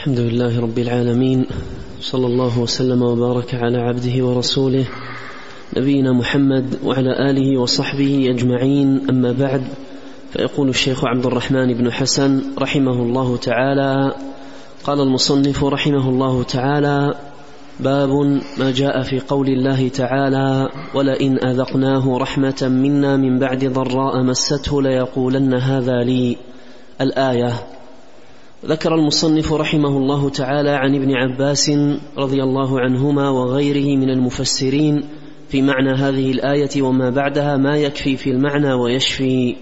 الحمد لله رب العالمين، صلى الله وسلم وبارك على عبده ورسوله نبينا محمد وعلى آله وصحبه أجمعين. أما بعد، فيقول الشيخ عبد الرحمن بن حسن رحمه الله تعالى: قال المصنف رحمه الله تعالى: باب ما جاء في قول الله تعالى: ولئن أذقناه رحمة منا من بعد ضراء مسته ليقولن هذا لي. الآية. ذكر المصنف رحمه الله تعالى عن ابن عباس رضي الله عنهما وغيره من المفسرين في معنى هذه الآية وما بعدها ما يكفي في المعنى ويشفي.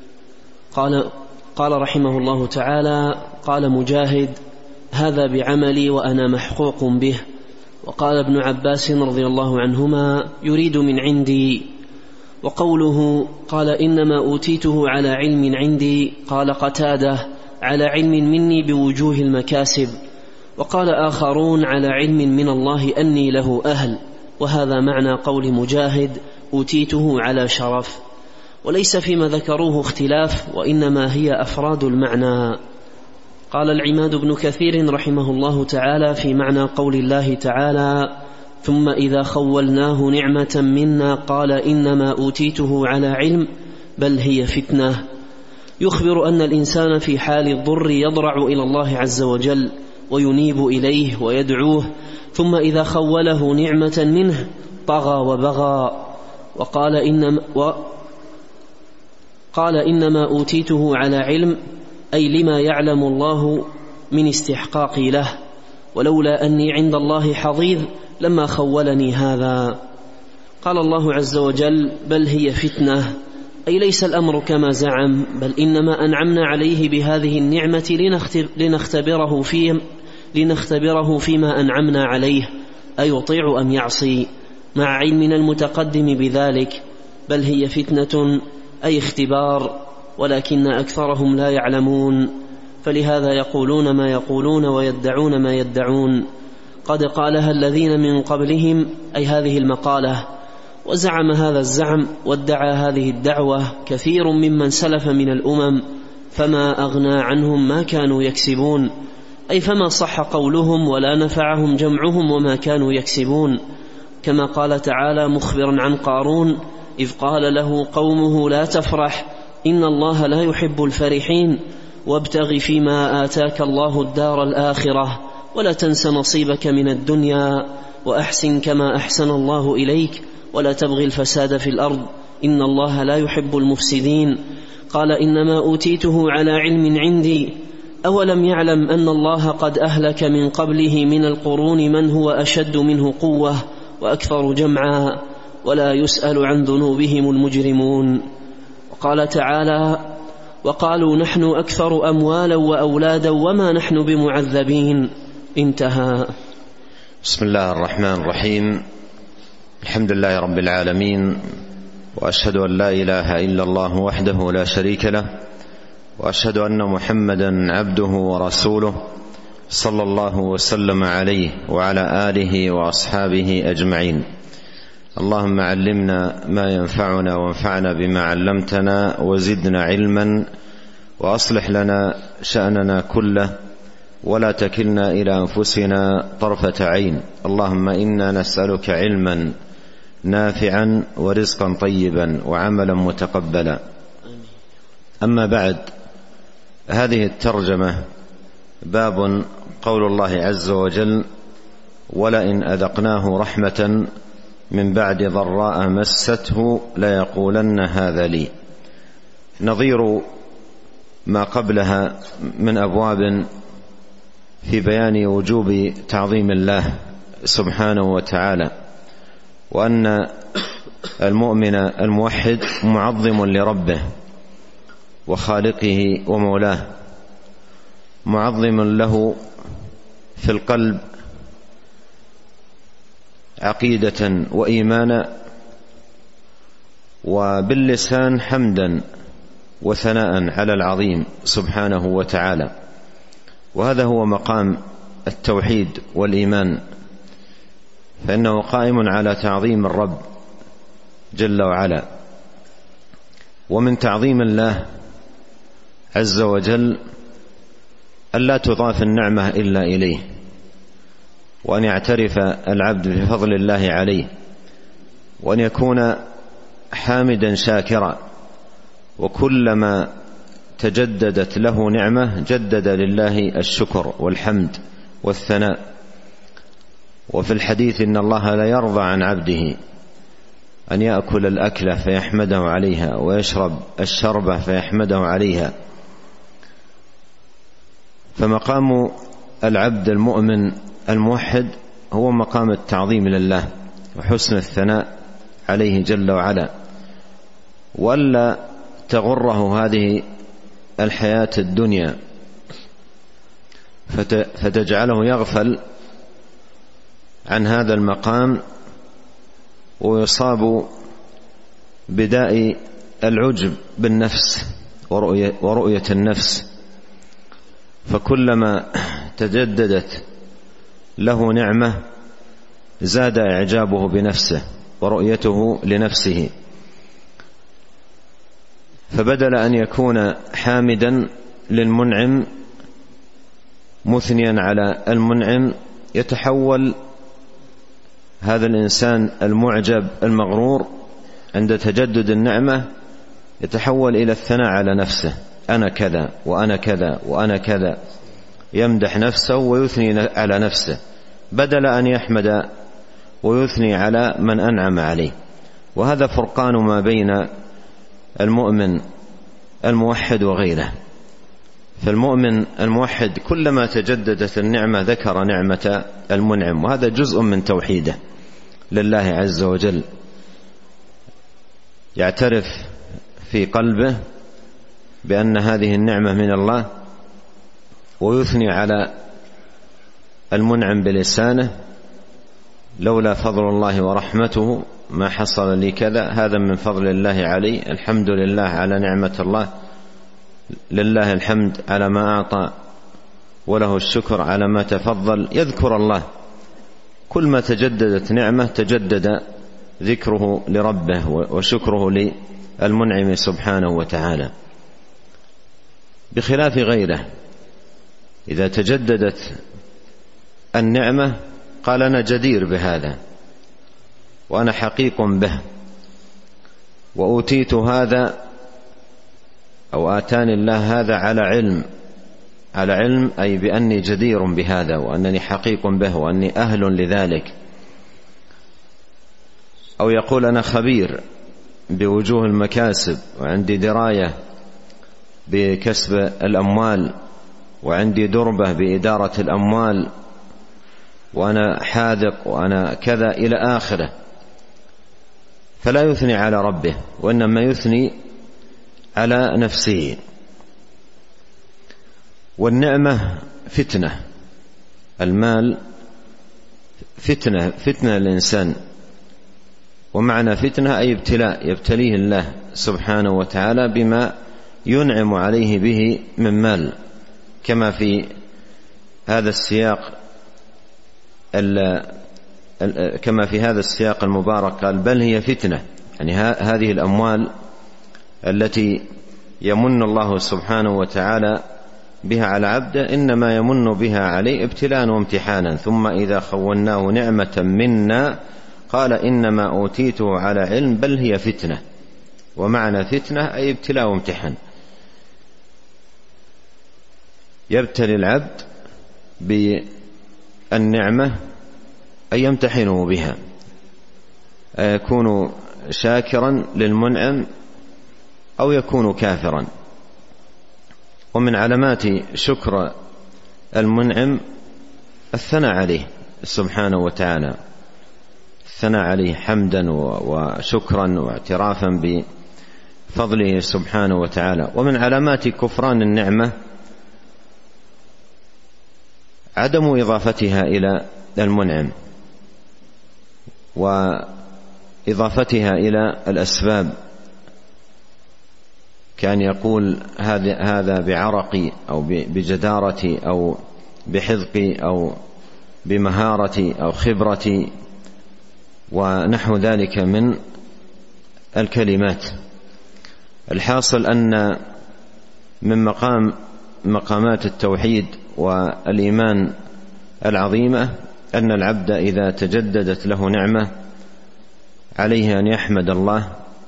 قال رحمه الله تعالى: قال مجاهد: هذا بعملي وأنا محقوق به. وقال ابن عباس رضي الله عنهما: يريد من عندي. وقوله قال إنما أوتيته على علم عندي، قال قتادة: على علم مني بوجوه المكاسب. وقال آخرون: على علم من الله أني له أهل. وهذا معنى قول مجاهد: أوتيته على شرف. وليس فيما ذكروه اختلاف، وإنما هي أفراد المعنى. قال العماد بن كثير رحمه الله تعالى في معنى قول الله تعالى: ثم إذا خولناه نعمة منا قال إنما أوتيته على علم بل هي فتنة، يخبر أن الإنسان في حال الضر يضرع إلى الله عز وجل وينيب إليه ويدعوه، ثم إذا خوله نعمة منه طغى وبغى. قال إنما أوتيته على علم، أي لما يعلم الله من استحقاقي له، ولولا أني عند الله حظيظ لما خولني هذا. قال الله عز وجل: بل هي فتنة، أي ليس الأمر كما زعم، بل إنما أنعمنا عليه بهذه النعمة لنختبره فيما أنعمنا عليه أيطيع أم يعصي، مع علمنا المتقدم بذلك. بل هي فتنة أي اختبار، ولكن أكثرهم لا يعلمون، فلهذا يقولون ما يقولون ويدعون ما يدعون. قد قالها الذين من قبلهم، أي هذه المقالة، وزعم هذا الزعم وادعى هذه الدعوة كثير ممن سلف من الأمم، فما أغنى عنهم ما كانوا يكسبون، أي فما صح قولهم ولا نفعهم جمعهم وما كانوا يكسبون. كما قال تعالى مخبرا عن قارون: إذ قال له قومه لا تفرح إن الله لا يحب الفرحين، وابتغ فيما آتاك الله الدار الآخرة ولا تنس نصيبك من الدنيا وأحسن كما أحسن الله إليك ولا تبغي الفساد في الأرض إن الله لا يحب المفسدين. قال إنما أوتيته على علم عندي، أولم يعلم أن الله قد أهلك من قبله من القرون من هو أشد منه قوة وأكثر جمعا ولا يسأل عن ذنوبهم المجرمون. وقال تعالى: وقالوا نحن أكثر أموالا وأولادا وما نحن بمعذبين. انتهى. بسم الله الرحمن الرحيم. الحمد لله رب العالمين، وأشهد أن لا إله إلا الله وحده لا شريك له، وأشهد أن محمدا عبده ورسوله صلى الله وسلم عليه وعلى آله وأصحابه أجمعين. اللهم علمنا ما ينفعنا وانفعنا بما علمتنا وزدنا علما، وأصلح لنا شأننا كله ولا تكلنا إلى أنفسنا طرفة عين. اللهم إنا نسألك علما نافعا ورزقا طيبا وعملا متقبلا. أما بعد، هذه الترجمة باب قول الله عز وجل: ولئن أذقناه رحمة من بعد ضراء مسته ليقولن هذا لي، نظير ما قبلها من أبواب في بيان وجوب تعظيم الله سبحانه وتعالى، وأن المؤمن الموحد معظم لربه وخالقه ومولاه، معظم له في القلب عقيدة وإيمانا، وباللسان حمدا وثناء على العظيم سبحانه وتعالى. وهذا هو مقام التوحيد والإيمان، فإنه قائم على تعظيم الرب جل وعلا. ومن تعظيم الله عز وجل ألا تضاف النعمة إلا إليه، وأن يعترف العبد بفضل الله عليه، وأن يكون حامدا شاكرا، وكلما تجددت له نعمة جدد لله الشكر والحمد والثناء. وفي الحديث إن الله لا يرضى عن عبده أن يأكل الأكلة فيحمده عليها ويشرب الشربة فيحمده عليها. فمقام العبد المؤمن الموحد هو مقام التعظيم لله وحسن الثناء عليه جل وعلا، ولا تغره هذه الحياة الدنيا فتجعله يغفل عن هذا المقام ويصاب بداء العجب بالنفس ورؤية النفس. فكلما تجددت له نعمة زاد إعجابه بنفسه ورؤيته لنفسه، فبدل أن يكون حامدا للمنعم مثنيا على المنعم يتحول هذا الإنسان المعجب المغرور عند تجدد النعمة يتحول إلى الثناء على نفسه، أنا كذا وأنا كذا وأنا كذا، يمدح نفسه ويثني على نفسه بدل أن يحمد ويثني على من أنعم عليه. وهذا فرقان ما بين المؤمن الموحد وغيره. فالمؤمن الموحد كلما تجددت النعمة ذكر نعمة المنعم، وهذا جزء من توحيده لله عز وجل، يعترف في قلبه بأن هذه النعمة من الله ويثني على المنعم بلسانه، لولا فضل الله ورحمته ما حصل لي كذا، هذا من فضل الله علي، الحمد لله على نعمة الله، لله الحمد على ما أعطى وله الشكر على ما تفضل. يذكر الله، كل ما تجددت نعمة تجدد ذكره لربه وشكره للمنعم سبحانه وتعالى، بخلاف غيره إذا تجددت النعمة قال أنا جدير بهذا وأنا حقيق به وأوتيت هذا أو آتاني الله هذا على علم أي بأني جدير بهذا وأنني حقيق به وأني أهل لذلك. أو يقول أنا خبير بوجوه المكاسب وعندي دراية بكسب الأموال وعندي دربة بإدارة الأموال وأنا حاذق وأنا كذا إلى آخره، فلا يثني على ربه وإنما يثني على نفسه. والنعمة فتنة، المال فتنة الإنسان، ومعنى فتنة أي ابتلاء يبتليه الله سبحانه وتعالى بما ينعم عليه به من مال، كما في هذا السياق المبارك قال بل هي فتنة، يعني هذه الأموال التي يمن الله سبحانه وتعالى بها على عبده إنما يمن بها عليه ابتلاء وامتحانا، ثم إذا خولناه نعمة منا قال إنما أوتيته على علم بل هي فتنة. ومعنى فتنة أي ابتلاء وامتحان، يبتلي العبد بالنعمة أي يمتحنه بها، يكون شاكرا للمنعم أو يكون كافرا. ومن علامات شكر المنعم الثناء عليه سبحانه وتعالى، الثناء عليه حمدا وشكرا واعترافا بفضله سبحانه وتعالى. ومن علامات كفران النعمة عدم إضافتها إلى المنعم وإضافتها إلى الأسباب، كان يقول هذا بعرقي أو بجدارتي أو بحذقي أو بمهارتي أو خبرتي ونحو ذلك من الكلمات. الحاصل أن من مقامات التوحيد والإيمان العظيمة أن العبد إذا تجددت له نعمة عليه أن يحمد الله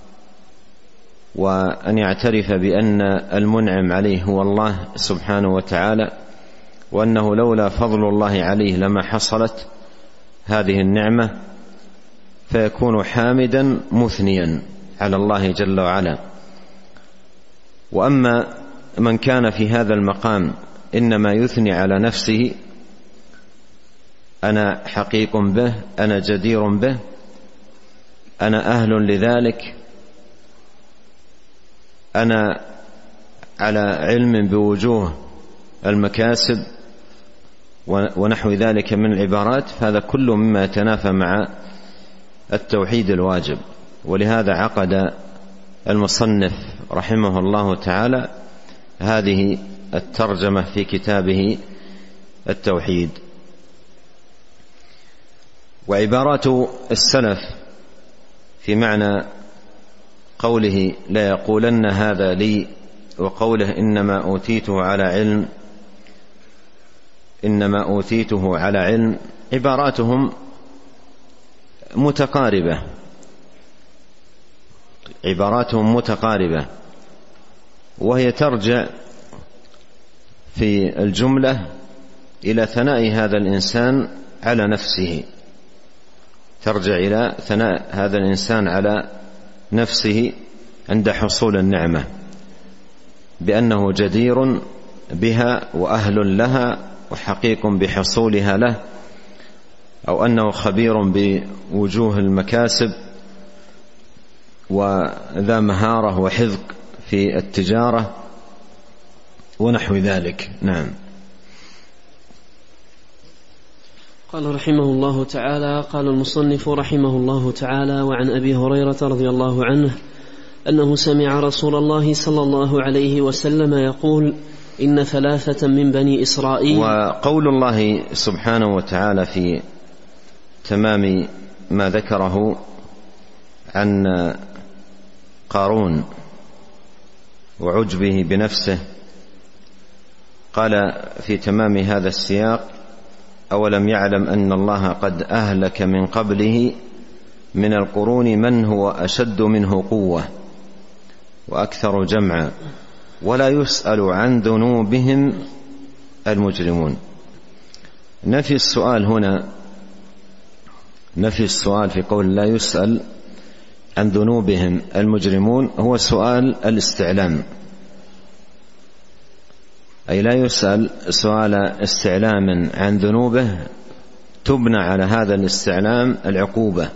وأن يعترف بأن المنعم عليه هو الله سبحانه وتعالى، وأنه لولا فضل الله عليه لما حصلت هذه النعمة، فيكون حامدا مثنيا على الله جل وعلا. وأما من كان في هذا المقام إنما يثني على نفسه: أنا حقيق به، أنا جدير به، أنا أهل لذلك، أنا على علم بوجوه المكاسب ونحو ذلك من العبارات، فهذا كل مما يتنافى مع التوحيد الواجب. ولهذا عقد المصنف رحمه الله تعالى هذه الترجمة في كتابه التوحيد. وعبارات السلف في معنى قوله لا يقولن هذا لي، وقوله إنما أوتيته على علم، عباراتهم متقاربة، وهي ترجع في الجملة إلى ثناء هذا الإنسان على نفسه، ترجع إلى ثناء هذا الإنسان على نفسه عند حصول النعمة، بأنه جدير بها وأهل لها وحقيق بحصولها له، أو أنه خبير بوجوه المكاسب وذا مهارة وحذق في التجارة ونحو ذلك. نعم. قال رحمه الله تعالى: قال المصنف رحمه الله تعالى: وعن أبي هريرة رضي الله عنه أنه سمع رسول الله صلى الله عليه وسلم يقول: إن 3 من بني إسرائيل. وقول الله سبحانه وتعالى في تمام ما ذكره عن قارون وعجبه بنفسه، قال في تمام هذا السياق: أولم يعلم أن الله قد أهلك من قبله من القرون من هو أشد منه قوة وأكثر جمعا ولا يسأل عن ذنوبهم المجرمون. نفي السؤال هنا، نفي السؤال في قول لا يسأل عن ذنوبهم المجرمون هو سؤال الاستعلام، أي لا يسأل سؤال استعلام عن ذنوبه تبنى على هذا الاستعلام العقوبة.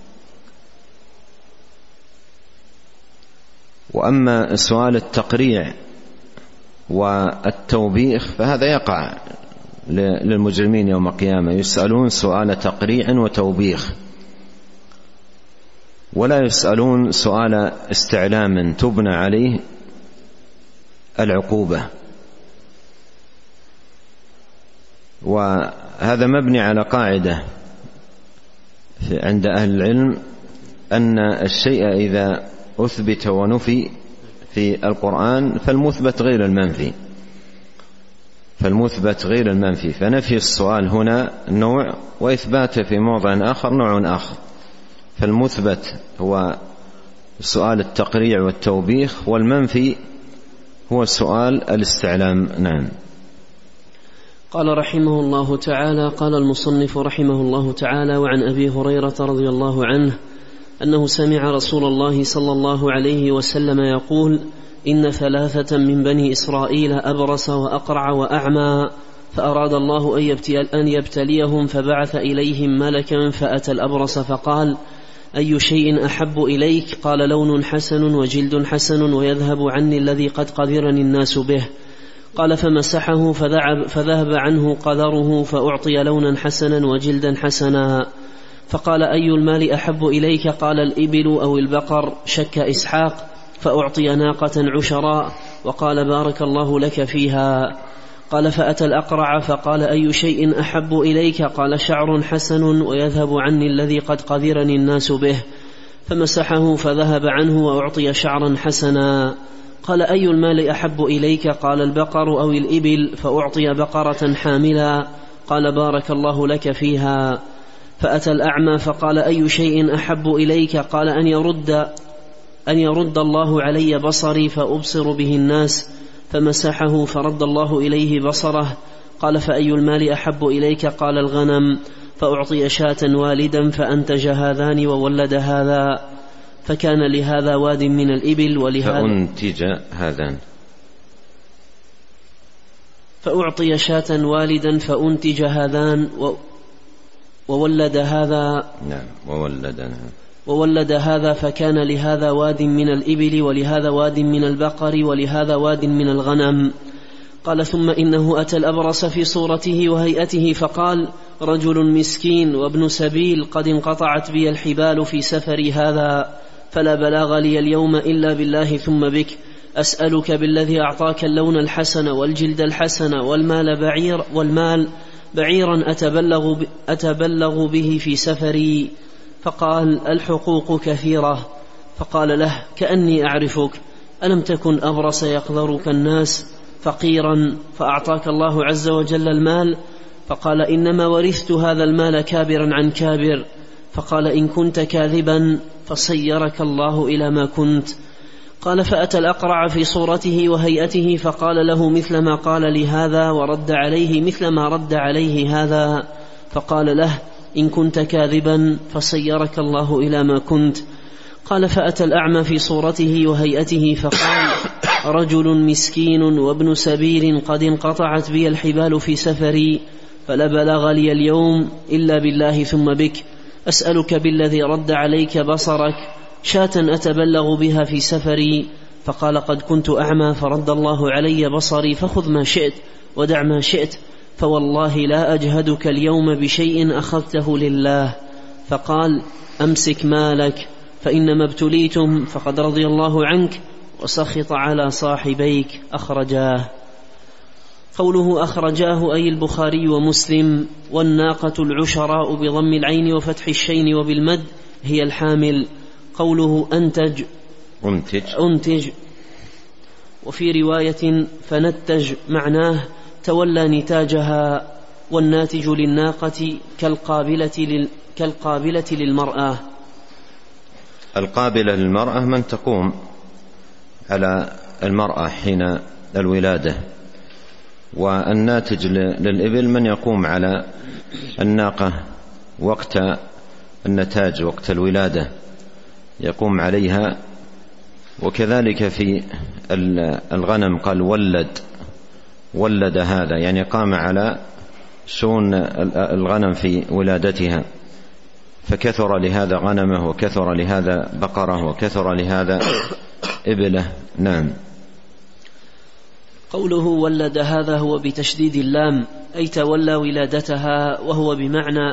وأما سؤال التقريع والتوبيخ فهذا يقع للمجرمين يوم القيامة، يسألون سؤال تقريع وتوبيخ، ولا يسألون سؤال استعلام تبنى عليه العقوبة. وهذا مبني على قاعدة عند أهل العلم أن الشيء إذا أثبت ونفي في القرآن فالمثبت غير المنفي، فنفي السؤال هنا نوع وإثباته في موضع آخر نوع آخر. فالمثبت هو سؤال التقريع والتوبيخ، والمنفي هو سؤال الاستعلام. نعم. قال رحمه الله تعالى: قال المصنف رحمه الله تعالى: وعن أبي هريرة رضي الله عنه أنه سمع رسول الله صلى الله عليه وسلم يقول: إن 3 من بني إسرائيل أبرص وأقرع وأعمى، فأراد الله أن يبتليهم، فبعث إليهم ملكا فأتى الأبرص فقال: أي شيء أحب إليك؟ قال: لون حسن وجلد حسن ويذهب عني الذي قد قذرني الناس به. قال: فمسحه فذهب عنه قذره، فأعطي لونا حسنا وجلدا حسنا. فقال: أي المال أحب إليك؟ قال: الإبل أو البقر. شك إسحاق، فأعطي ناقة عشراء، وقال: بارك الله لك فيها. قال: فأتى الأقرع فقال: أي شيء أحب إليك؟ قال: شعر حسن ويذهب عني الذي قد قذرني الناس به. فمسحه فذهب عنه وأعطي شعرا حسنا. قال: أي المال أحب إليك؟ قال: البقر أو الإبل، فأعطي بقرة حاملا. قال: بارك الله لك فيها. فأتى الأعمى فقال: أي شيء أحب إليك؟ قال: أن يرد الله علي بصري فأبصر به الناس. فمسحه فرد الله إليه بصره. قال: فأي المال أحب إليك؟ قال: الغنم. فأعطي شاة والدا فأنتج هذان وولد هذا، فكان لهذا واد من الإبل ولهذا فأنتج هذان. فأعطي شاة والدا فأنتج هذان وولد هذا. نعم، وولد هذا، فكان لهذا واد من الإبل ولهذا واد من البقر ولهذا واد من الغنم. قال: ثم إنه أتى الأبرص في صورته وهيئته فقال: رجل مسكين وابن سبيل، قد انقطعت بي الحبال في سفري هذا، فلا بلاغ لي اليوم إلا بالله ثم بك. أسألك بالذي أعطاك اللون الحسن والجلد الحسن والمال بعيرا أتبلغ به في سفري. فقال: الحقوق كثيرة. فقال له: كأني أعرفك، ألم تكن أبرص يقذرك الناس فقيرا فأعطاك الله عز وجل المال؟ فقال: إنما ورثت هذا المال كابرا عن كابر. فقال: إن كنت كاذبا فصيرك الله إلى ما كنت. قال: فأتى الأقرع في صورته وهيئته فقال له مثل ما قال لهذا ورد عليه مثل ما رد عليه هذا. فقال له: إن كنت كاذبا فصيرك الله إلى ما كنت. قال: فأتى الأعمى في صورته وهيئته فقال: رجل مسكين وابن سبيل، قد انقطعت بي الحبال في سفري، فلا بلغ لي اليوم إلا بالله ثم بك. أسألك بالذي رد عليك بصرك شاة أتبلغ بها في سفري. فقال: قد كنت أعمى فرد الله علي بصري، فخذ ما شئت ودع ما شئت، فوالله لا أجهدك اليوم بشيء أخذته لله. فقال: أمسك مالك، فإنما ابتليتم، فقد رضي الله عنك وسخط على صاحبيك. أخرجاه. قوله أخرجاه أي البخاري ومسلم. والناقة العشراء بضم العين وفتح الشين وبالمد هي الحامل. قوله أنتج. وفي رواية فنتج معناه تولى نتاجها. والناتج للناقة كالقابلة للمرأة. القابلة للمرأة من تقوم على المرأة حين الولادة، والناتج للإبل من يقوم على الناقة وقت النتاج، وقت الولادة يقوم عليها. وكذلك في الغنم قال: ولد هذا، يعني قام على شؤون الغنم في ولادتها، فكثر لهذا غنمه وكثر لهذا بقره وكثر لهذا إبله. نعم. قوله ولد هذا هو بتشديد اللام، أي تولى ولادتها، وهو بمعنى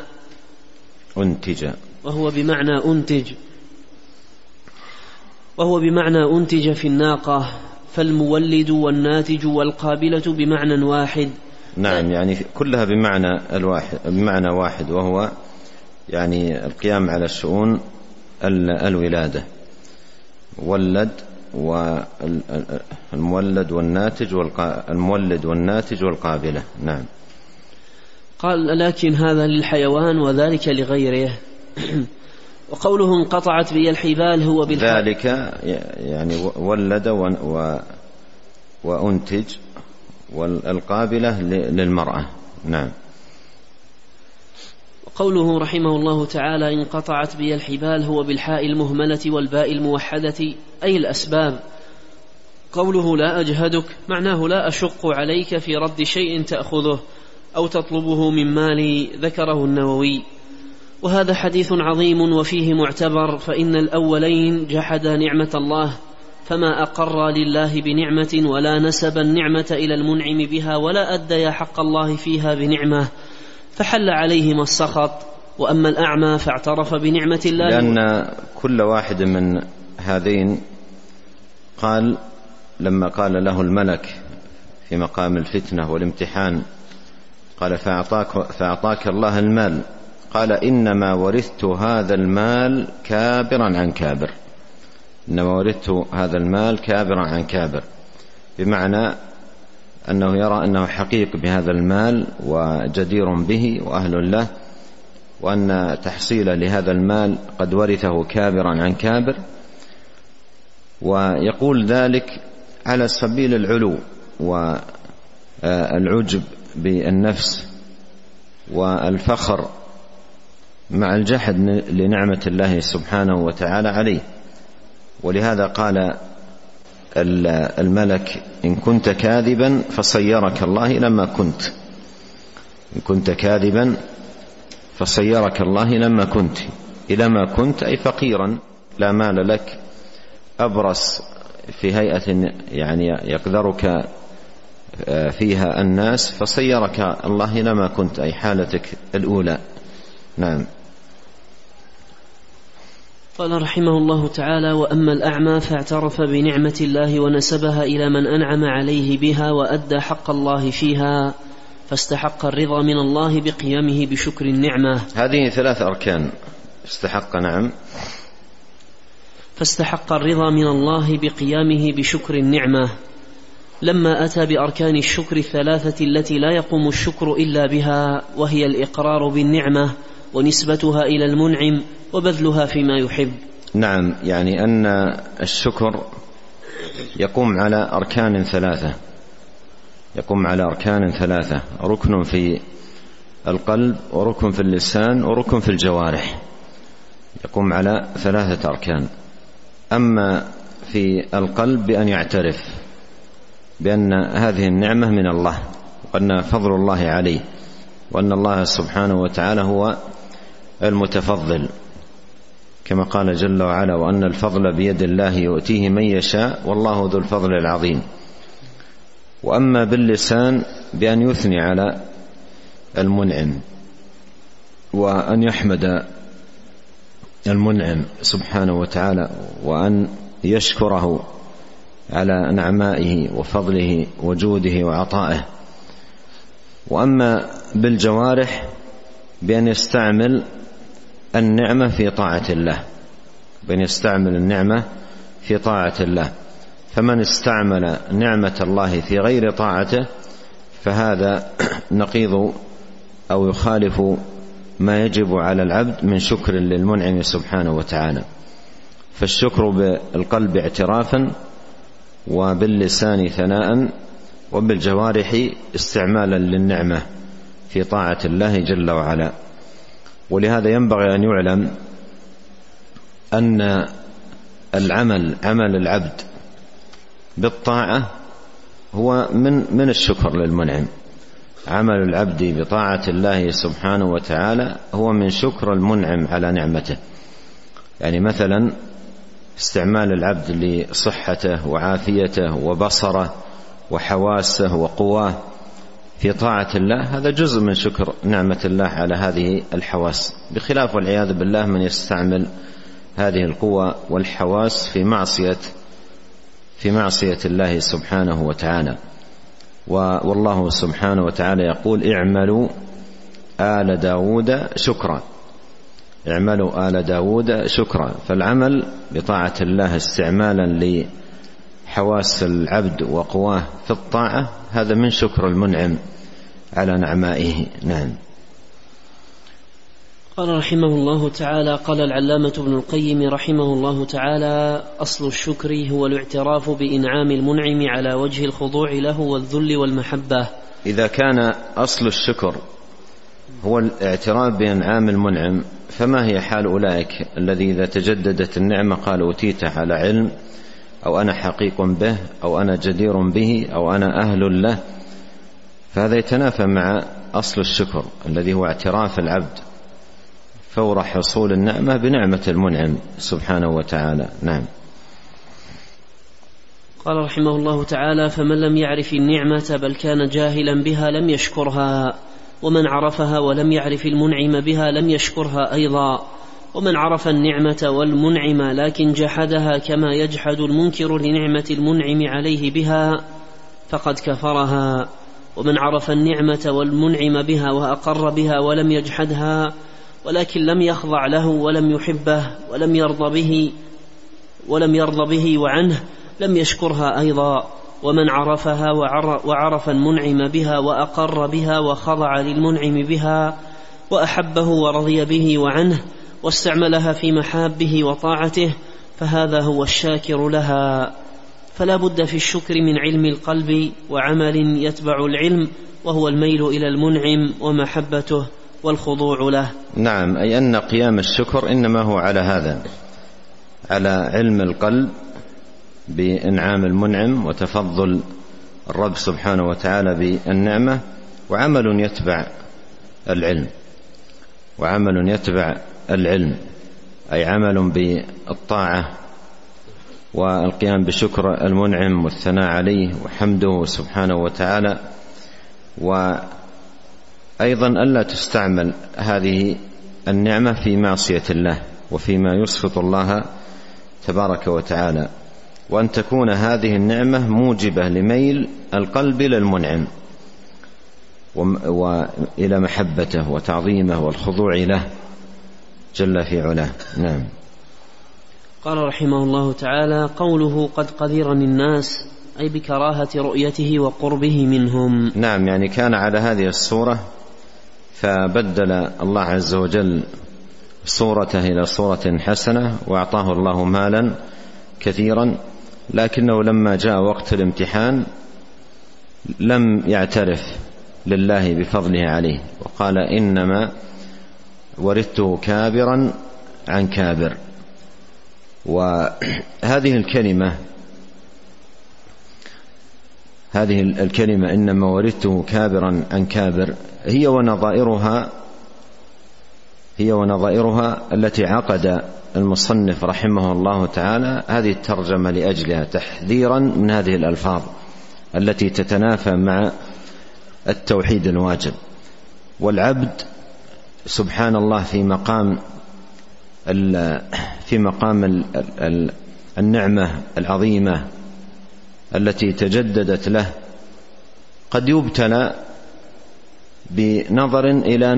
أنتج في الناقة. فالمولد والناتج والقابلة بمعنى واحد. نعم، يعني كلها بمعنى واحد، وهو يعني القيام على الشؤون الولادة. ولد والمولد والناتج والقابلة. نعم. قال: لكن هذا للحيوان وذلك لغيره. وقوله انقطعت بي الحبال هو ذلك يعني ولد وأنتج، والقابلة للمرأة. نعم. قوله رحمه الله تعالى انقطعت بي الحبال هو بالحاء المهملة والباء الموحدة، أي الأسباب. قوله لا أجهدك معناه لا أشق عليك في رد شيء تأخذه أو تطلبه من مالي، ذكره النووي. وهذا حديث عظيم وفيه معتبر، فإن الأولين جحدا نعمة الله، فما أقر لله بنعمة ولا نسب النعمة إلى المنعم بها ولا أدى حق الله فيها بنعمة، فحل عليهما السخط. وأما الأعمى فاعترف بنعمة الله، لأن كل واحد من هذين قال لما قال له الملك في مقام الفتنة والامتحان، قال فأعطاك الله المال، قال إنما ورثت هذا المال كابرا عن كابر، إنما ورثت هذا المال كابرا عن كابر، بمعنى أنه يرى أنه حقيق بهذا المال وجدير به وأهل له، وأن تحصيل لهذا المال قد ورثه كابرا عن كابر، ويقول ذلك على سبيل العلو والعجب بالنفس والفخر مع الجحد لنعمة الله سبحانه وتعالى عليه. ولهذا قال الملك: إن كنت كاذبا فصيرك الله إلى ما كنت. إن كنت كاذبا فصيرك الله إلى ما كنت أي فقيرا لا مال لك، أبرص في هيئة يعني يقدرك فيها الناس، فصيرك الله إلى ما كنت أي حالتك الأولى. نعم. قال رحمه الله تعالى: وأما الأعمى فاعترف بنعمة الله ونسبها إلى من أنعم عليه بها وأدى حق الله فيها، فاستحق الرضا من الله بقيامه بشكر النعمة. هذه 3 أركان استحق. نعم. فاستحق الرضا من الله بقيامه بشكر النعمة، لما أتى بأركان الشكر 3 التي لا يقوم الشكر إلا بها، وهي الإقرار بالنعمة ونسبتها إلى المنعم وبذلها فيما يحب. نعم، يعني أن الشكر يقوم على أركان 3، ركن في القلب وركن في اللسان وركن في الجوارح، يقوم على 3 أركان. أما في القلب بأن يعترف بأن هذه النعمة من الله، وأن فضل الله عليه، وأن الله سبحانه وتعالى هو المتفضل، كما قال جل وعلا: وأن الفضل بيد الله يؤتيه من يشاء والله ذو الفضل العظيم. وأما باللسان بأن يثني على المنعم، وأن يحمد المنعم سبحانه وتعالى، وأن يشكره على نعمائه وفضله وجوده وعطائه. وأما بالجوارح بأن يستعمل النعمة في طاعة الله، فمن استعمل نعمة الله في غير طاعته فهذا نقيض أو يخالف ما يجب على العبد من شكر للمنعم سبحانه وتعالى. فالشكر بالقلب اعترافا، وباللسان ثناء، وبالجوارح استعمالا للنعمة في طاعة الله جل وعلا. ولهذا ينبغي أن يعلم أن عمل العبد بالطاعة هو من الشكر للمنعم. عمل العبد بطاعة الله سبحانه وتعالى هو من شكر المنعم على نعمته. يعني مثلا استعمال العبد لصحته وعافيته وبصره وحواسه وقواه في طاعة الله، هذا جزء من شكر نعمة الله على هذه الحواس، بخلاف والعياذ بالله من يستعمل هذه القوة والحواس في معصية الله سبحانه وتعالى. والله سبحانه وتعالى يقول: اعملوا آل داود شكرا. فالعمل بطاعة الله استعمالا لحواس العبد وقواه في الطاعة هذا من شكر المنعم على نعمائه. نعم. قال رحمه الله تعالى: قال العلامة ابن القيم رحمه الله تعالى: أصل الشكر هو الاعتراف بإنعام المنعم على وجه الخضوع له والذل والمحبة. إذا كان أصل الشكر هو الاعتراف بإنعام المنعم، فما هي حال أولئك الذي إذا تجددت النعمة قال أوتيت على علم، أو أنا حقيق به، أو أنا جدير به، أو أنا أهل له؟ فهذا يتنافى مع أصل الشكر الذي هو اعتراف العبد فور حصول النعمة بنعمة المنعم سبحانه وتعالى. نعم. قال رحمه الله تعالى: فمن لم يعرف النعمة بل كان جاهلا بها لم يشكرها، ومن عرفها ولم يعرف المنعم بها لم يشكرها أيضا، ومن عرف النعمة والمنعم لكن جحدها كما يجحد المنكر لنعمة المنعم عليه بها فقد كفرها، ومن عرف النعمة والمنعم بها وأقر بها ولم يجحدها ولكن لم يخضع له ولم يحبه ولم يرضى به ولم يرض به وعنه لم يشكرها أيضا. ومن عرفها وعرف المنعم بها وأقر بها وخضع للمنعم بها وأحبه ورضي به وعنه واستعملها في محابه وطاعته فهذا هو الشاكر لها. فلا بد في الشكر من علم القلب وعمل يتبع العلم، وهو الميل إلى المنعم ومحبته والخضوع له. نعم، أي أن قيام الشكر إنما هو على هذا، على علم القلب بإنعام المنعم وتفضل الرب سبحانه وتعالى بالنعمة، وعمل يتبع العلم أي عمل بالطاعة والقيام بشكر المنعم والثناء عليه وحمده سبحانه وتعالى. وأيضا ألا تستعمل هذه النعمة في معصية الله وفيما يسخط الله تبارك وتعالى، وأن تكون هذه النعمة موجبة لميل القلب إلى المنعم وإلى محبته وتعظيمه والخضوع له جل في علاه. نعم. قال رحمه الله تعالى: قوله قد قدرني الناس أي بكراهة رؤيته وقربه منهم. نعم، يعني كان على هذه الصورة فبدل الله عز وجل صورته إلى صورة حسنة وأعطاه الله مالا كثيرا، لكنه لما جاء وقت الامتحان لم يعترف لله بفضله عليه، وقال إنما ورثته كابرا عن كابر. وهذه الكلمة إنما ورثته كابرا عن كابر هي ونظائرها التي عقد المصنف رحمه الله تعالى هذه الترجمة لأجلها، تحذيرا من هذه الألفاظ التي تتنافى مع التوحيد الواجب. والعبد سبحان الله في مقام النعمة العظيمة التي تجددت له قد يبتلى بنظر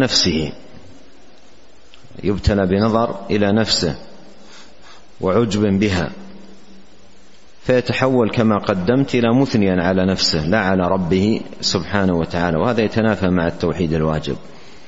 إلى نفسه وعجب بها، فيتحول كما قدمت إلى مثنيا على نفسه لا على ربه سبحانه وتعالى، وهذا يتنافى مع التوحيد الواجب.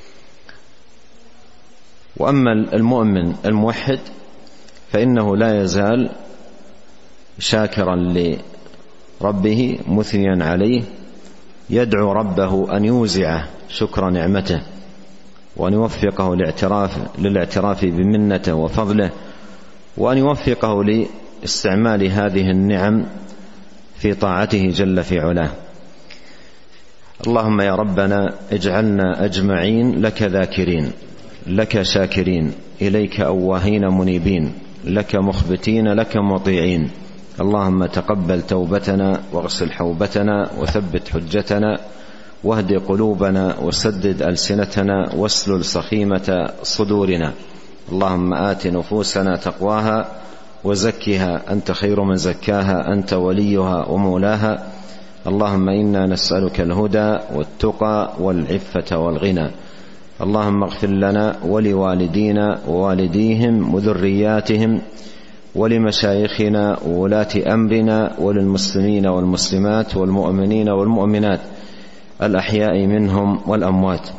وأما المؤمن الموحد فإنه لا يزال شاكرا لربه مثنيا عليه، يدعو ربه أن يوزعه شكر نعمته وأن يوفقه للاعتراف بمنته وفضله، وأن يوفقه لاستعمال هذه النعم في طاعته جل في علاه. اللهم يا ربنا اجعلنا أجمعين لك ذاكرين، لك شاكرين، إليك أواهين منيبين، لك مخبتين، لك مطيعين. اللهم تقبل توبتنا واغسل حوبتنا وثبت حجتنا واهد قلوبنا وسدد ألسنتنا واسلل سخيمة صدورنا. اللهم آت نفوسنا تقواها وزكها أنت خير من زكاها، أنت وليها ومولاها. اللهم إنا نسألك الهدى والتقى والعفة والغنى. اللهم اغفر لنا ولوالدينا ووالديهم وذرياتهم ولمشايخنا وولاة أمرنا وللمسلمين والمسلمات والمؤمنين والمؤمنات الأحياء منهم والأموات.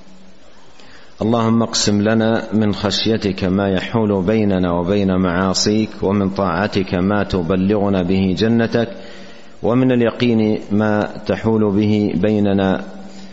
اللهم اقسم لنا من خشيتك ما يحول بيننا وبين معاصيك، ومن طاعتك ما تبلغنا به جنتك، ومن اليقين ما تحول به بيننا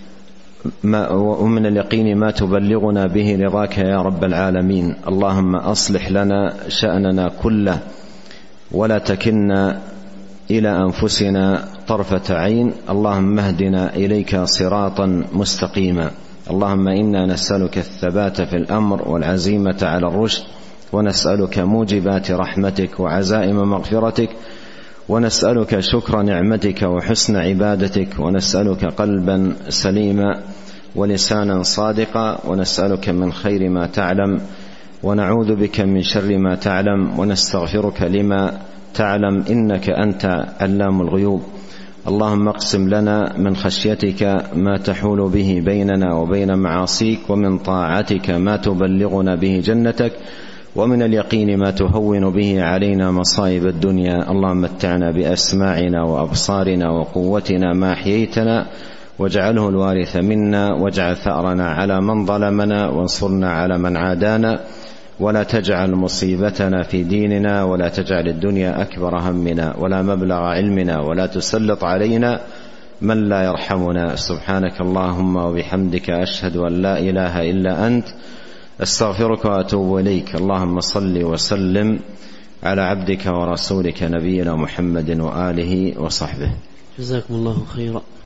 ومن اليقين ما تبلغنا به رضاك يا رب العالمين. اللهم أصلح لنا شأننا كله ولا تكلنا إلى أنفسنا طرفة عين. اللهم اهدنا إليك صراطا مستقيما. اللهم إنا نسألك الثبات في الأمر والعزيمة على الرشد، ونسألك موجبات رحمتك وعزائم مغفرتك، ونسألك شكر نعمتك وحسن عبادتك، ونسألك قلبا سليما ولسانا صادقا، ونسألك من خير ما تعلم ونعوذ بك من شر ما تعلم، ونستغفرك لما تعلم إنك أنت علام الغيوب. اللهم اقسم لنا من خشيتك ما تحول به بيننا وبين معاصيك، ومن طاعتك ما تبلغنا به جنتك، ومن اليقين ما تهون به علينا مصائب الدنيا. اللهم متعنا بأسماعنا وأبصارنا وقوتنا ما أحييتنا، واجعله الوارث منا، واجعل ثأرنا على من ظلمنا، وانصرنا على من عادانا، ولا تجعل مصيبتنا في ديننا، ولا تجعل الدنيا أكبر همنا ولا مبلغ علمنا، ولا تسلط علينا من لا يرحمنا. سبحانك اللهم وبحمدك، أشهد أن لا إله إلا أنت، أستغفرك وأتوب إليك. اللهم صل وسلم على عبدك ورسولك نبينا محمد وآله وصحبه. جزاكم الله خيرا.